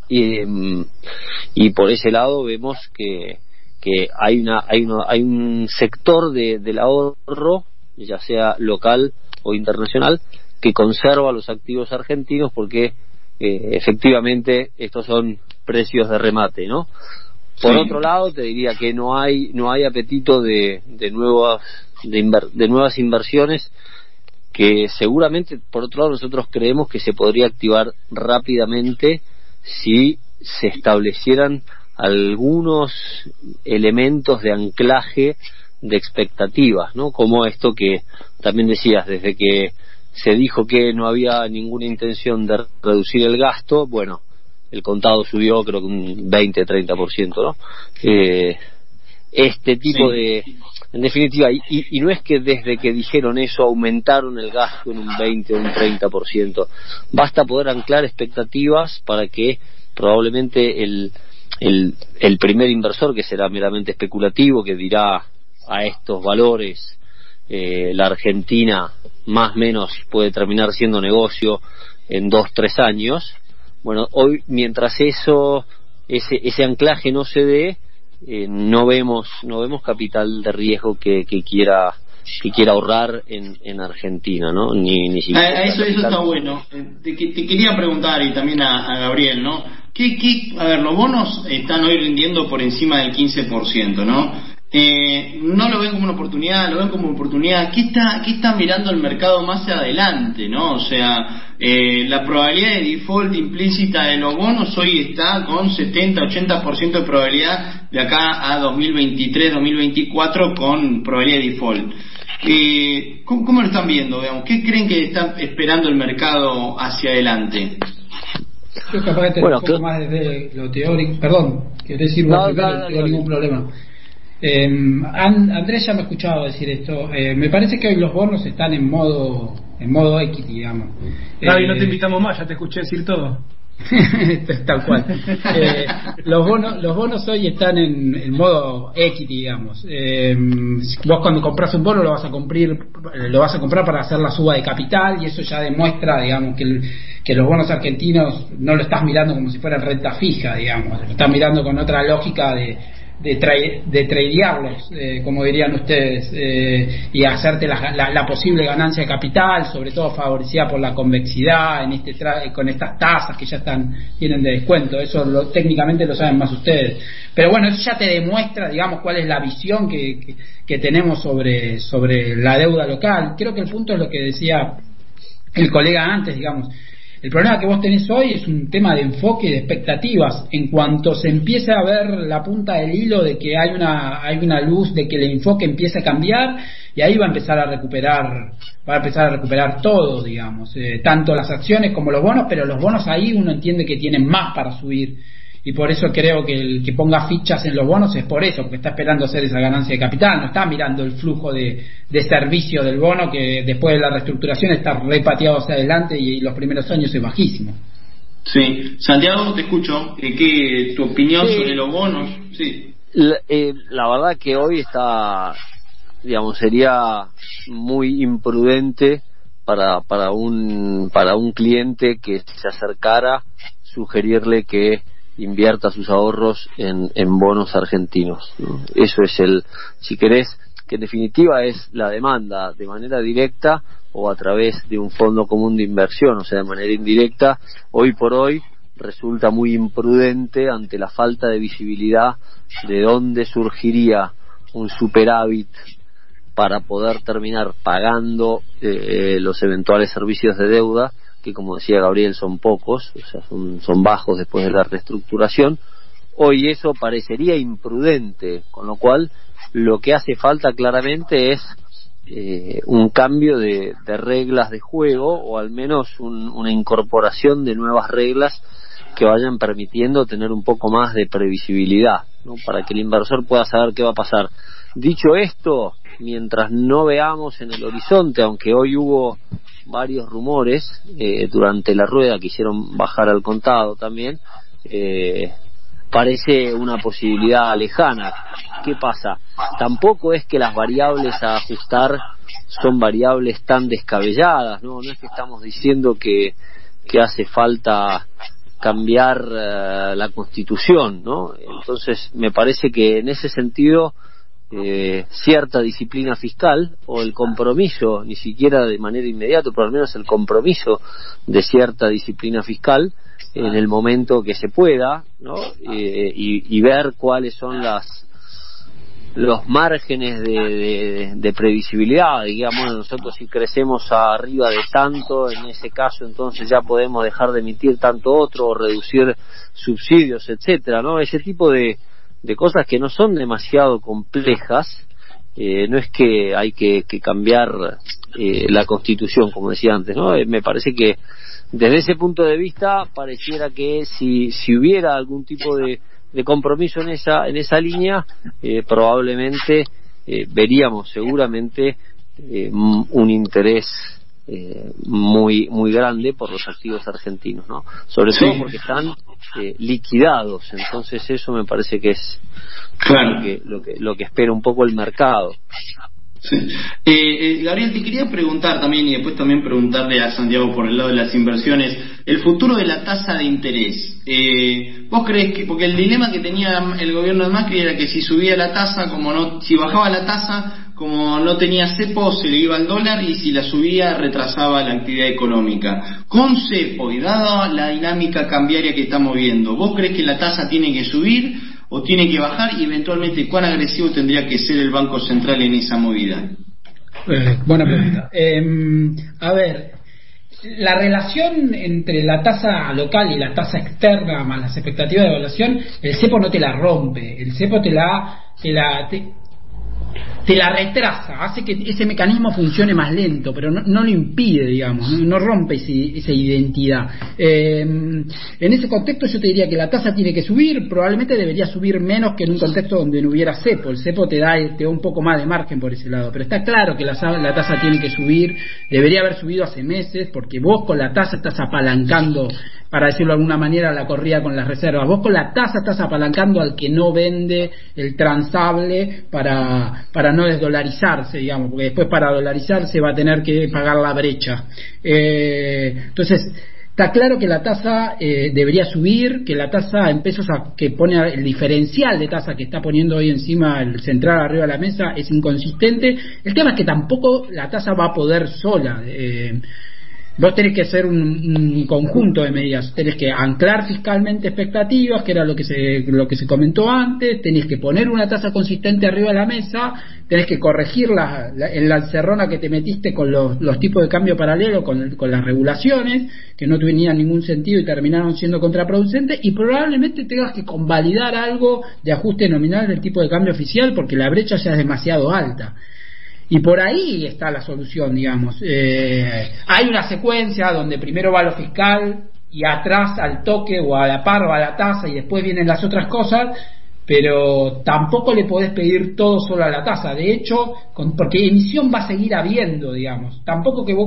y por ese lado vemos que hay un sector del ahorro, ya sea local o internacional, que conserva los activos argentinos porque efectivamente estos son precios de remate, ¿no? Por otro lado, te diría que no hay apetito de nuevas inversiones, que seguramente, por otro lado, nosotros creemos que se podría activar rápidamente si se establecieran algunos elementos de anclaje de expectativas, ¿no? Como esto que también decías, desde que se dijo que no había ninguna intención de reducir el gasto, bueno, el contado subió creo que un 20-30%, ¿no? Este tipo de... En definitiva, y no es que desde que dijeron eso aumentaron el gasto en un 20 o un 30%. Basta poder anclar expectativas para que probablemente el primer inversor, que será meramente especulativo, que dirá a estos valores la Argentina más o menos puede terminar siendo negocio en 2-3 años. Bueno, hoy, mientras ese anclaje no se dé, no vemos capital de riesgo que quiera ahorrar en Argentina, ¿no? Ni siquiera eso está bueno. Te quería preguntar, y también a Gabriel, ¿no? A ver, los bonos están hoy rindiendo por encima del 15%, ¿no? No lo ven como una oportunidad, lo ven como oportunidad. ¿Qué está mirando el mercado más adelante, no? O sea, la probabilidad de default implícita de los bonos hoy está con 70-80% de probabilidad de acá a 2023-2024 con probabilidad de default. ¿Cómo lo están viendo, digamos? ¿Qué creen que está esperando el mercado hacia adelante? Yo capaz de tener un poco más desde lo teórico. Perdón, querés decir no tengo ningún problema. Andrés ya me ha escuchado decir esto. Me parece que hoy los bonos están en modo equity, digamos. Gaby, no te invitamos más, ya te escuché decir todo. Tal cual. Los bonos hoy están en modo equity, digamos. Vos cuando compras un bono lo vas a comprar para hacer la suba de capital, y eso ya demuestra, digamos, que los bonos argentinos no lo estás mirando como si fueran renta fija, digamos, lo estás mirando con otra lógica de tradearlos, como dirían ustedes, y hacerte la posible ganancia de capital, sobre todo favorecida por la convexidad con estas tasas que ya tienen de descuento. Eso técnicamente lo saben más ustedes, pero bueno, eso ya te demuestra, digamos, cuál es la visión que tenemos sobre la deuda local. Creo que el punto es lo que decía el colega antes, digamos. El problema que vos tenés hoy es un tema de enfoque y de expectativas. En cuanto se empiece a ver la punta del hilo de que hay una luz de que el enfoque empieza a cambiar, y ahí va a empezar a recuperar todo, digamos, tanto las acciones como los bonos, pero los bonos ahí uno entiende que tienen más para subir, y por eso creo que el que ponga fichas en los bonos es por eso, porque está esperando hacer esa ganancia de capital, no está mirando el flujo de servicio del bono, que después de la reestructuración está repateado hacia adelante y los primeros años es bajísimo. Sí, Santiago, te escucho. ¿Qué tu opinión sobre los bonos? Sí. La verdad que hoy sería muy imprudente para un cliente que se acercara sugerirle que invierta sus ahorros en bonos argentinos, ¿no? Eso es si querés, que en definitiva es la demanda de manera directa o a través de un fondo común de inversión, o sea, de manera indirecta. Hoy por hoy resulta muy imprudente ante la falta de visibilidad de dónde surgiría un superávit para poder terminar pagando los eventuales servicios de deuda, que como decía Gabriel son pocos, o sea, son bajos después de la reestructuración. Hoy eso parecería imprudente, con lo cual lo que hace falta claramente es un cambio de reglas de juego, o al menos una incorporación de nuevas reglas que vayan permitiendo tener un poco más de previsibilidad, ¿no? Para que el inversor pueda saber qué va a pasar. Dicho esto, mientras no veamos en el horizonte, aunque hoy hubo varios rumores durante la rueda que hicieron bajar al contado también, parece una posibilidad lejana. ¿Qué pasa? Tampoco es que las variables a ajustar son variables tan descabelladas, no es que estamos diciendo que hace falta cambiar la Constitución, ¿no? Entonces me parece que en ese sentido cierta disciplina fiscal, o el compromiso, ni siquiera de manera inmediata, pero al menos el compromiso de cierta disciplina fiscal en el momento que se pueda, ¿no? Y ver cuáles son los márgenes de previsibilidad. Digamos, nosotros si crecemos arriba de tanto, en ese caso entonces ya podemos dejar de emitir tanto otro, o reducir subsidios, etcétera, ¿no? Ese tipo de cosas que no son demasiado complejas. No es que hay que cambiar la Constitución, como decía antes, ¿no? Me parece que desde ese punto de vista pareciera que si hubiera algún tipo de compromiso en esa línea, probablemente veríamos seguramente un interés muy muy grande por los activos argentinos, ¿no? Sobre todo porque están liquidados. Entonces eso me parece que es claro lo que espera un poco el mercado. Sí. Gabriel, te quería preguntar también, y después también preguntarle a Santiago por el lado de las inversiones, el futuro de la tasa de interés. ¿Vos creés que, porque el dilema que tenía el gobierno de Macri era que si subía la tasa, si bajaba la tasa, como no tenía cepo, se le iba al dólar, y si la subía retrasaba la actividad económica? Con cepo y dada la dinámica cambiaria que estamos viendo, ¿vos creés que la tasa tiene que subir o tiene que bajar, y eventualmente cuán agresivo tendría que ser el Banco Central en esa movida? Buena pregunta. A ver, la relación entre la tasa local y la tasa externa más las expectativas de evaluación, el cepo no te la rompe, el cepo te la retrasa, hace que ese mecanismo funcione más lento, pero no lo impide, digamos, no rompe esa identidad. En ese contexto yo te diría que la tasa tiene que subir, probablemente debería subir menos que en un contexto donde no hubiera cepo. El cepo te da un poco más de margen por ese lado, pero está claro que la tasa tiene que subir, debería haber subido hace meses, porque vos con la tasa estás apalancando, para decirlo de alguna manera, la corrida con las reservas. Vos con la tasa estás apalancando al que no vende el transable para no desdolarizarse, digamos, porque después para dolarizarse va a tener que pagar la brecha. Entonces, está claro que la tasa debería subir, que la tasa en pesos que pone el diferencial de tasa que está poniendo hoy encima el central arriba de la mesa es inconsistente. El tema es que tampoco la tasa va a poder sola. Vos tenés que hacer un conjunto de medidas, tenés que anclar fiscalmente expectativas, que era lo que se comentó antes, tenés que poner una tasa consistente arriba de la mesa, tenés que corregir en la encerrona que te metiste con los tipos de cambio paralelo, con las regulaciones, que no tenían ningún sentido y terminaron siendo contraproducentes, y probablemente tengas que convalidar algo de ajuste nominal del tipo de cambio oficial, porque la brecha ya es demasiado alta. Y por ahí está la solución, digamos. Hay una secuencia donde primero va lo fiscal y atrás al toque o a la par va la tasa y después vienen las otras cosas, pero tampoco le podés pedir todo solo a la tasa. De hecho, porque emisión va a seguir habiendo, digamos. Tampoco que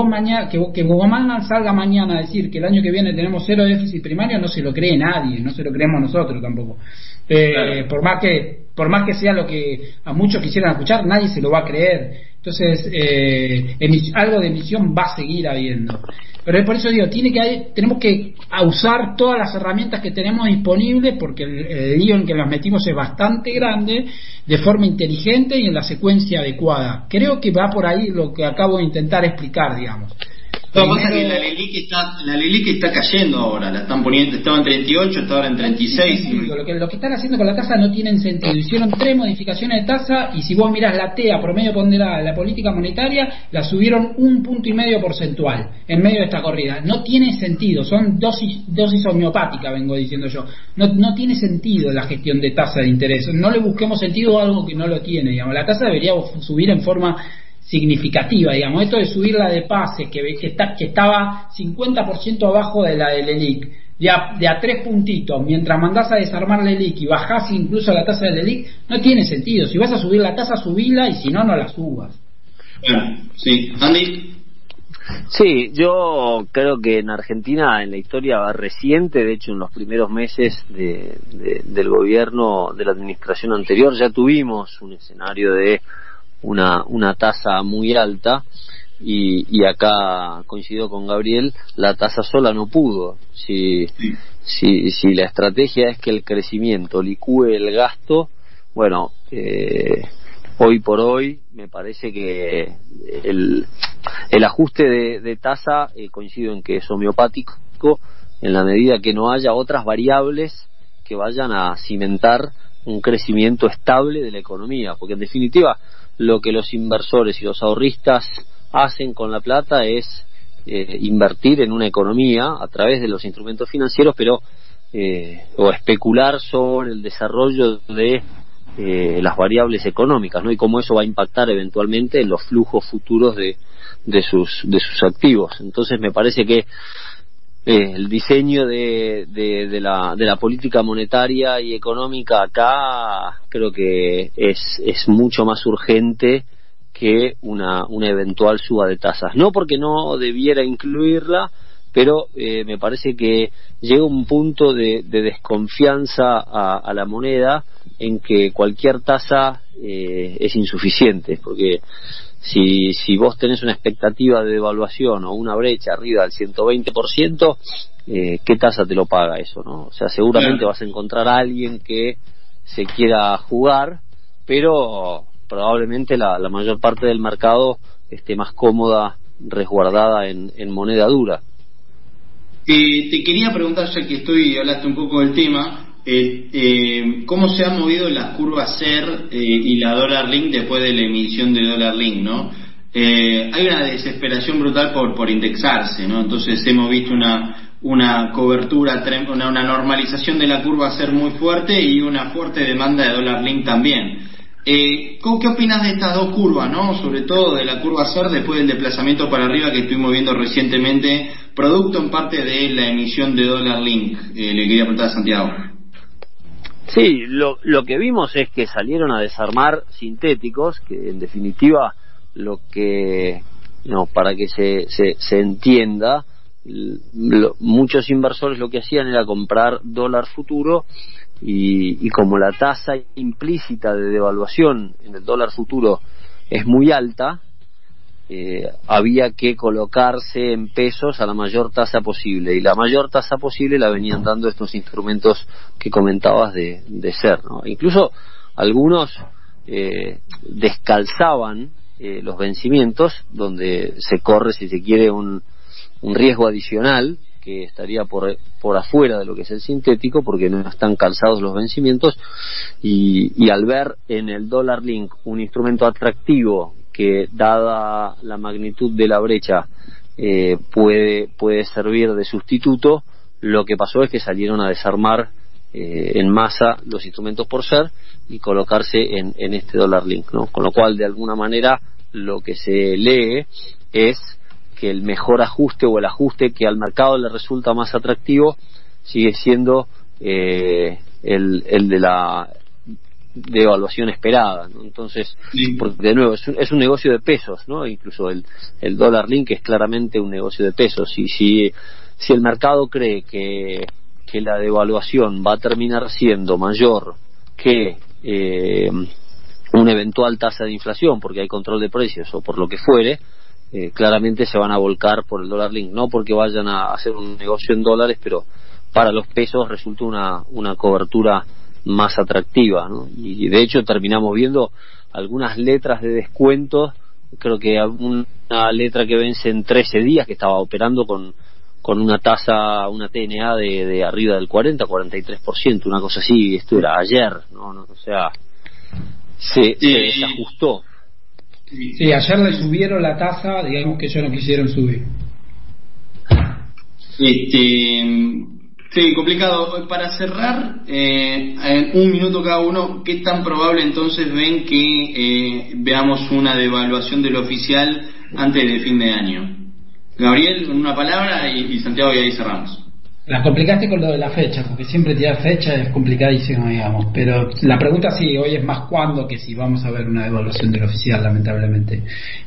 Guzmán salga mañana a decir que el año que viene tenemos 0 déficit primario, no se lo cree nadie, no se lo creemos nosotros tampoco. Claro. Por más que sea lo que a muchos quisieran escuchar, nadie se lo va a creer. Entonces, algo de emisión va a seguir habiendo. Pero por eso digo, tenemos que usar todas las herramientas que tenemos disponibles, porque el lío en que las metimos es bastante grande, de forma inteligente y en la secuencia adecuada. Creo que va por ahí lo que acabo de intentar explicar, digamos. Lo que pasa es que la LELIQ está cayendo ahora, la están poniendo, estaba en 38, está ahora en 36. Lo que están haciendo con la tasa no tiene sentido. Hicieron 3 modificaciones de tasa y si vos mirás la TEA, promedio ponderada de la política monetaria, la subieron 1,5 puntos porcentual en medio de esta corrida. No tiene sentido, son dosis homeopática, vengo diciendo yo. No tiene sentido la gestión de tasa de interés. No le busquemos sentido a algo que no lo tiene, digamos. La tasa debería subir en forma significativa, digamos. Esto de subir la de PASE, que estaba 50% abajo de la del LELIQ, de a 3 puntitos, mientras mandás a desarmar la LELIQ y bajás incluso la tasa del LELIQ, no tiene sentido. Si vas a subir la tasa, subila, y si no, no la subas. Bueno, sí. Andy. Sí, yo creo que en Argentina, en la historia reciente, de hecho en los primeros meses del gobierno de la administración anterior, ya tuvimos un escenario de una tasa muy alta y acá coincido con Gabriel, la tasa sola no pudo. Si la estrategia es que el crecimiento licúe el gasto, bueno, hoy por hoy me parece que el ajuste de tasa, coincido en que es homeopático en la medida que no haya otras variables que vayan a cimentar un crecimiento estable de la economía, porque en definitiva lo que los inversores y los ahorristas hacen con la plata es invertir en una economía a través de los instrumentos financieros, pero o especular sobre el desarrollo de las variables económicas, ¿no? Y cómo eso va a impactar eventualmente en los flujos futuros de sus activos. Entonces me parece que el diseño de la política monetaria y económica acá creo que es mucho más urgente que una eventual suba de tasas. No porque no debiera incluirla, pero me parece que llega un punto de desconfianza a la moneda en que cualquier tasa es insuficiente, porque si vos tenés una expectativa de devaluación o una brecha arriba del 120%, ¿qué tasa te lo paga eso, no? O sea, seguramente vas a encontrar a alguien que se quiera jugar, pero probablemente la mayor parte del mercado esté más cómoda resguardada en moneda dura. Te quería preguntar, ya que hablaste un poco del tema, ¿cómo se han movido las curvas SER y la dólar link después de la emisión de dólar link, ¿no? Hay una desesperación brutal por indexarse, ¿no? Entonces hemos visto una cobertura, una normalización de la curva SER muy fuerte y una fuerte demanda de dólar link también. ¿Qué opinas de estas dos curvas, no? Sobre todo de la curva SER después del desplazamiento para arriba que estuvimos viendo recientemente, producto en parte de la emisión de dólar link. Le quería preguntar a Santiago. Sí, lo que vimos es que salieron a desarmar sintéticos, que en definitiva para que se entienda, muchos inversores lo que hacían era comprar dólar futuro y como la tasa implícita de devaluación en el dólar futuro es muy alta, había que colocarse en pesos a la mayor tasa posible, y la mayor tasa posible la venían dando estos instrumentos que comentabas de SER, ¿no? Incluso algunos descalzaban los vencimientos, donde se corre, si se quiere, un riesgo adicional que estaría por afuera de lo que es el sintético, porque no están calzados los vencimientos, y al ver en el dólar link un instrumento atractivo que, dada la magnitud de la brecha, puede servir de sustituto, lo que pasó es que salieron a desarmar en masa los instrumentos por SER y colocarse en este dólar link, ¿no? Con lo cual, de alguna manera, lo que se lee es que el mejor ajuste, o el ajuste que al mercado le resulta más atractivo, sigue siendo el de la devaluación esperada, ¿no? Entonces, porque de nuevo es un negocio de pesos, ¿no? Incluso el dólar link es claramente un negocio de pesos, y si el mercado cree que la devaluación va a terminar siendo mayor que una eventual tasa de inflación, porque hay control de precios o por lo que fuere, claramente se van a volcar por el dólar link, no porque vayan a hacer un negocio en dólares, pero para los pesos resulta una cobertura más atractiva, ¿no? Y de hecho terminamos viendo algunas letras de descuento. Creo que una letra que vence en 13 días, que estaba operando con una tasa, una TNA de arriba del 40-43%, una cosa así. Esto era ayer, ¿no? O sea, se desajustó. Sí, ayer le subieron la tasa, digamos que ellos no quisieron subir. Sí, complicado. Para cerrar, en un minuto cada uno, ¿qué tan probable entonces ven que veamos una devaluación del oficial antes de fin de año? Gabriel, una palabra, y Santiago, y ahí cerramos. La complicaste con lo de la fecha, porque siempre tirar fecha es complicadísimo, digamos. Pero la pregunta sí, hoy es más cuándo que si vamos a ver una devaluación del oficial, lamentablemente.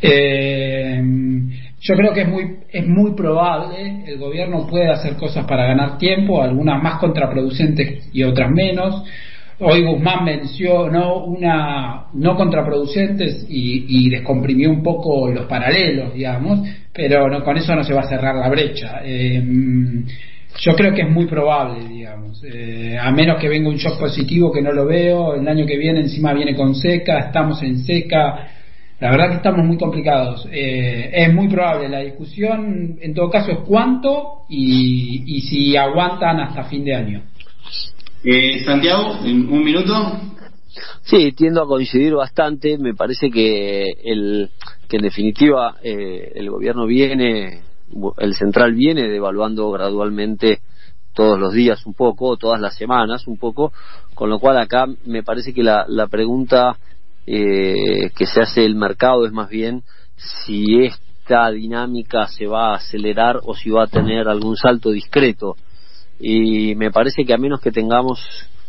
Yo creo que es muy probable. El gobierno puede hacer cosas para ganar tiempo, algunas más contraproducentes y otras menos. Hoy Guzmán mencionó una no contraproducentes y descomprimió un poco los paralelos, digamos, pero no, con eso no se va a cerrar la brecha. Yo creo que es muy probable, digamos, a menos que venga un shock positivo, que no lo veo. El año que viene encima viene con seca, estamos en seca. La verdad que estamos muy complicados. Es muy probable. La discusión, en todo caso, es cuánto y si aguantan hasta fin de año. Santiago, en un minuto. Sí, tiendo a coincidir bastante. Me parece que en definitiva el gobierno el central viene devaluando gradualmente todos los días un poco, todas las semanas un poco, con lo cual acá me parece que la pregunta que se hace el mercado es más bien si esta dinámica se va a acelerar o si va a tener algún salto discreto, y me parece que a menos que tengamos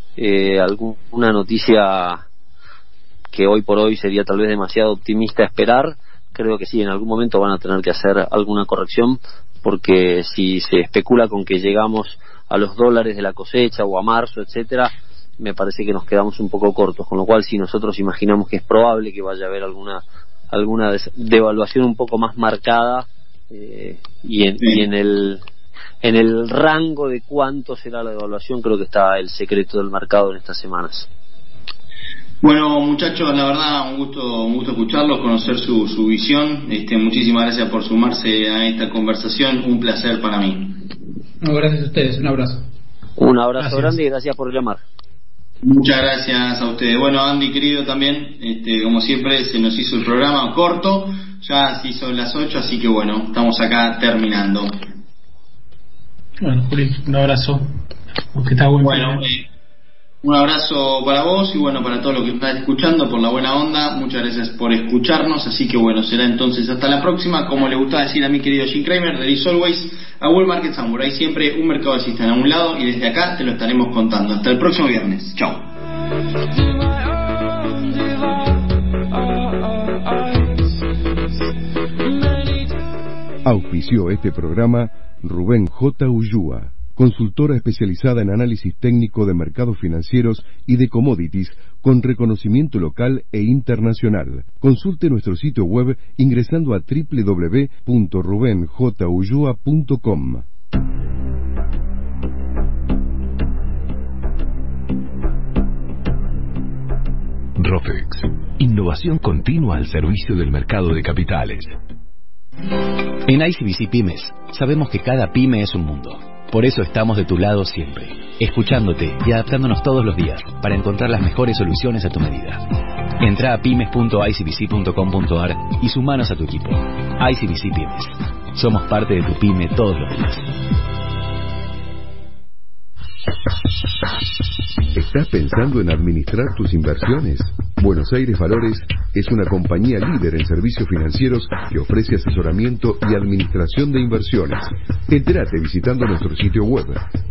alguna noticia que hoy por hoy sería tal vez demasiado optimista esperar, creo que sí, en algún momento van a tener que hacer alguna corrección, porque si se especula con que llegamos a los dólares de la cosecha o a marzo, etcétera, me parece que nos quedamos un poco cortos, con lo cual si nosotros imaginamos que es probable que vaya a haber alguna devaluación un poco más marcada, y en el rango de cuánto será la devaluación, creo que está el secreto del mercado en estas semanas. Bueno, muchachos, la verdad, un gusto escucharlos, conocer su visión. Muchísimas gracias por sumarse a esta conversación, un placer para mí. No, gracias a ustedes, un abrazo. Un abrazo grande y gracias por llamar. Muchas gracias a ustedes. Bueno, Andy, querido, también, como siempre, se nos hizo el programa corto, ya se hizo las 8, así que bueno, estamos acá terminando. Bueno, Juli, un abrazo. Porque está bueno. Un abrazo para vos y bueno, para todos los que están escuchando, por la buena onda. Muchas gracias por escucharnos. Así que bueno, será entonces hasta la próxima. Como le gustaba decir a mi querido Jim Cramer, there is always a bull market somewhere. Hay siempre un mercado alcista en algún lado y desde acá te lo estaremos contando. Hasta el próximo viernes. Chao. Auspició este programa Rubén J. Ullúa, consultora especializada en análisis técnico de mercados financieros y de commodities con reconocimiento local e internacional. Consulte nuestro sitio web ingresando a www.rubenjullua.com. Rofex, innovación continua al servicio del mercado de capitales. En ICBC Pymes sabemos que cada pyme es un mundo. Por eso estamos de tu lado siempre, escuchándote y adaptándonos todos los días para encontrar las mejores soluciones a tu medida. Entra a pymes.icbc.com.ar y sumanos a tu equipo. ICBC Pymes. Somos parte de tu pyme todos los días. ¿Estás pensando en administrar tus inversiones? Buenos Aires Valores es una compañía líder en servicios financieros que ofrece asesoramiento y administración de inversiones. Entérate visitando nuestro sitio web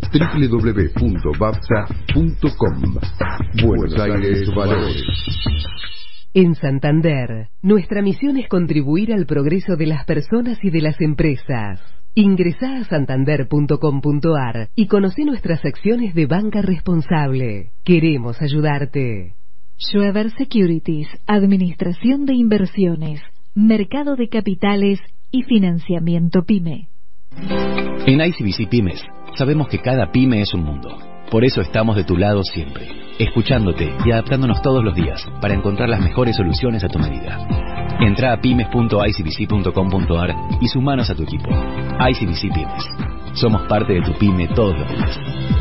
www.bapsa.com. Buenos Aires Valores. En Santander, nuestra misión es contribuir al progreso de las personas y de las empresas. Ingresá a santander.com.ar y conoce nuestras secciones de banca responsable. Queremos ayudarte. Schweber Securities, Administración de Inversiones, Mercado de Capitales y Financiamiento PYME. En ICBC Pymes, sabemos que cada pyme es un mundo. Por eso estamos de tu lado siempre, escuchándote y adaptándonos todos los días para encontrar las mejores soluciones a tu medida. Entra a pymes.icbc.com.ar y sumanos a tu equipo. ICBC Pymes. Somos parte de tu pyme todos los días.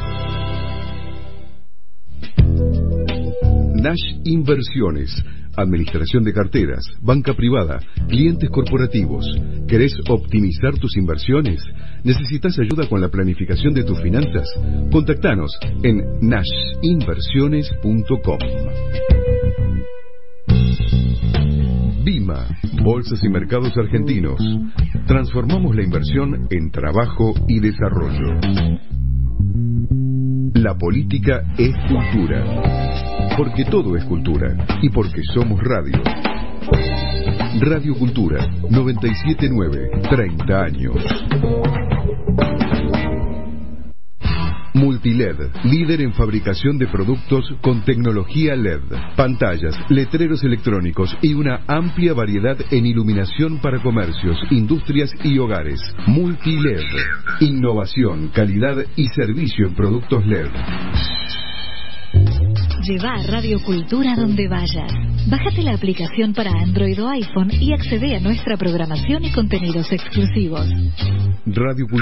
Nash Inversiones, administración de carteras, banca privada, clientes corporativos. ¿Querés optimizar tus inversiones? ¿Necesitas ayuda con la planificación de tus finanzas? Contactanos en nashinversiones.com. BIMA, Bolsas y Mercados Argentinos. Transformamos la inversión en trabajo y desarrollo. La política es cultura. Porque todo es cultura y porque somos radio. Radio Cultura 97.9, 30 años. Multiled, líder en fabricación de productos con tecnología LED, pantallas, letreros electrónicos y una amplia variedad en iluminación para comercios, industrias y hogares. Multiled, innovación, calidad y servicio en productos LED. Lleva a Radio Cultura donde vayas. Bájate la aplicación para Android o iPhone y accede a nuestra programación y contenidos exclusivos. Radio Cultura.